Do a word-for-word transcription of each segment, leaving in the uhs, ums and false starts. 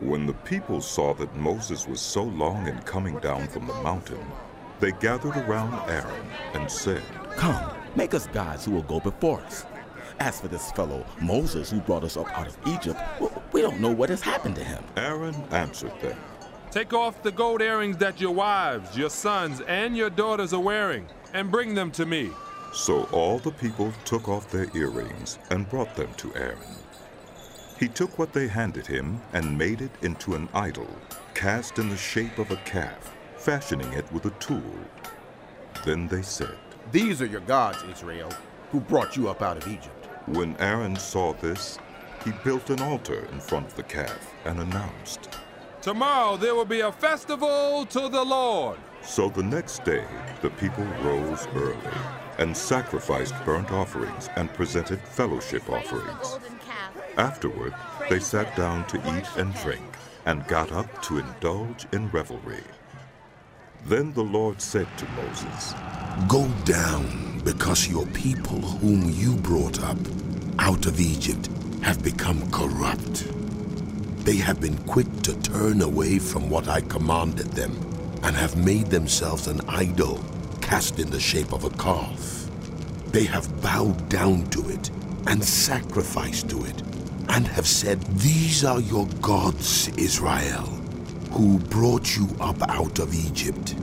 When the people saw that Moses was so long in coming down from the mountain, they gathered around Aaron and said, "Come, make us gods who will go before us. As for this fellow Moses who brought us up out of Egypt, we don't know what has happened to him." Aaron answered them, "Take off the gold earrings that your wives, your sons, and your daughters are wearing, and bring them to me." So all the people took off their earrings and brought them to Aaron. He took what they handed him and made it into an idol, cast in the shape of a calf, fashioning it with a tool. Then they said, "These are your gods, Israel, who brought you up out of Egypt." When Aaron saw this, he built an altar in front of the calf and announced, "Tomorrow there will be a festival to the Lord." So the next day the people rose early and sacrificed burnt offerings and presented fellowship offerings. Afterward, they sat down to eat and drink and got up to indulge in revelry. Then the Lord said to Moses, "Go down, because your people whom you brought up out of Egypt have become corrupt. They have been quick to turn away from what I commanded them and have made themselves an idol cast in the shape of a calf. They have bowed down to it and sacrificed to it and have said, 'These are your gods, Israel, who brought you up out of Egypt.'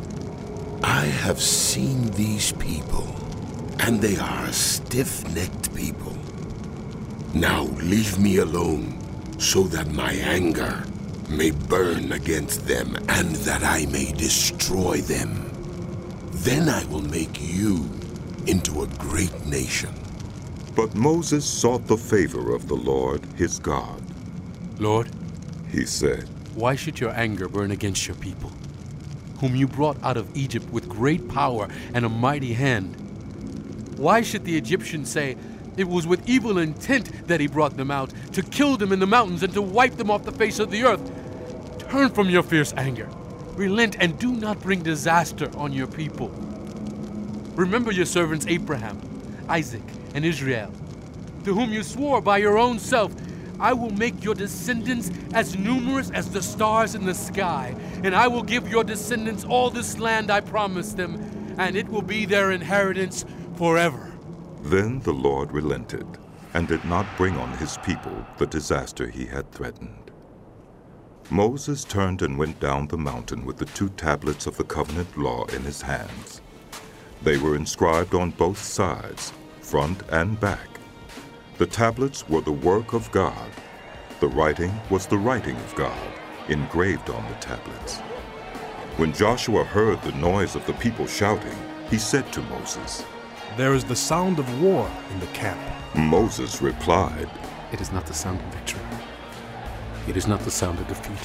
I have seen these people, and they are a stiff-necked people. Now leave me alone, so that my anger may burn against them, and that I may destroy them. Then I will make you into a great nation." But Moses sought the favor of the Lord his God. "Lord," he said, "why should your anger burn against your people, whom you brought out of Egypt with great power and a mighty hand? Why should the Egyptians say, 'It was with evil intent that he brought them out, to kill them in the mountains and to wipe them off the face of the earth'? Turn from your fierce anger, relent, and do not bring disaster on your people. Remember your servants Abraham, Isaac, and Israel, to whom you swore by your own self, 'I will make your descendants as numerous as the stars in the sky, and I will give your descendants all this land I promised them, and it will be their inheritance forever.'" Then the Lord relented and did not bring on his people the disaster he had threatened. Moses turned and went down the mountain with the two tablets of the covenant law in his hands. They were inscribed on both sides, front and back. The tablets were the work of God. The writing was the writing of God, engraved on the tablets. When Joshua heard the noise of the people shouting, he said to Moses, "There is the sound of war in the camp." Moses replied, "It is not the sound of victory. It is not the sound of defeat.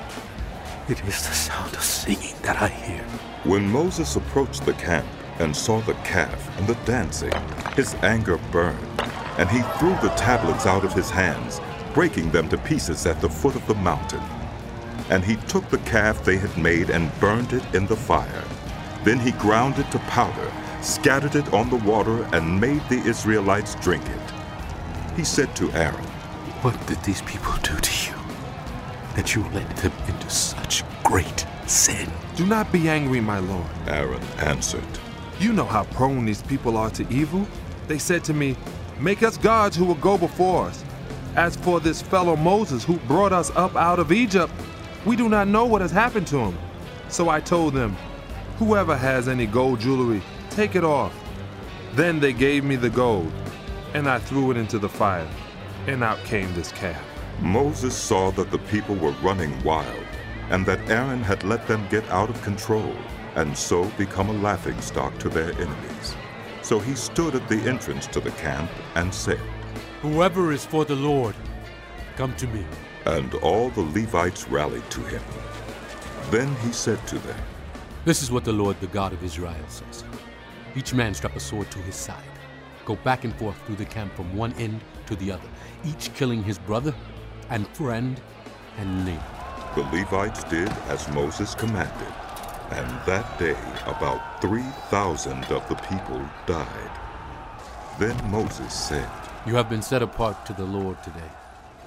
It is the sound of singing that I hear." When Moses approached the camp and saw the calf and the dancing, his anger burned, and he threw the tablets out of his hands, breaking them to pieces at the foot of the mountain. And he took the calf they had made and burned it in the fire. Then he ground it to powder, scattered it on the water, and made the Israelites drink it. He said to Aaron, "What did these people do to you, that you led them into such great sin?" "Do not be angry, my lord," Aaron answered. "You know how prone these people are to evil. They said to me, 'Make us gods who will go before us.' As for this fellow Moses who brought us up out of Egypt, we do not know what has happened to him." So I told them, 'Whoever has any gold jewelry, take it off.' Then they gave me the gold, and I threw it into the fire, and out came this calf." Moses saw that the people were running wild, and that Aaron had let them get out of control, and so become a laughingstock to their enemies. So he stood at the entrance to the camp and said, "Whoever is for the Lord, come to me." And all the Levites rallied to him. Then he said to them, "This is what the Lord, the God of Israel, says. Each man strap a sword to his side. Go back and forth through the camp from one end to the other, each killing his brother and friend and neighbor." The Levites did as Moses commanded, and that day about three thousand of the people died. Then Moses said, "You have been set apart to the Lord today.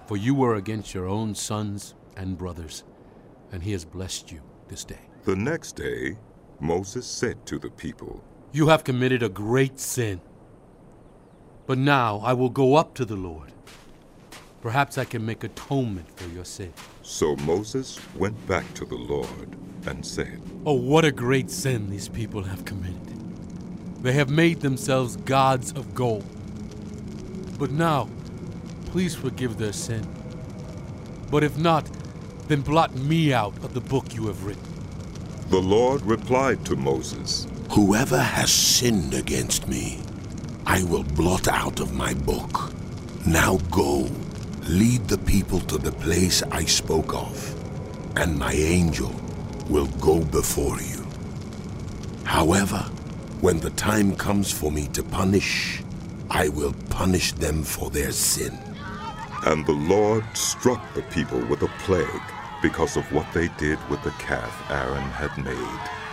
For you were against your own sons and brothers, and he has blessed you this day. The next day, Moses said to the people, You have committed a great sin. But now I will go up to the Lord. Perhaps I can make atonement for your sin. So Moses went back to the Lord and said, Oh, what a great sin these people have committed. They have made themselves gods of gold. But now, please forgive their sin. But if not, then blot me out of the book you have written. The Lord replied to Moses, Whoever has sinned against me, I will blot out of my book. Now go, lead the people to the place I spoke of, and my angel will go before you. However, when the time comes for me to punish, I will punish them for their sin. And the Lord struck the people with a plague because of what they did with the calf Aaron had made.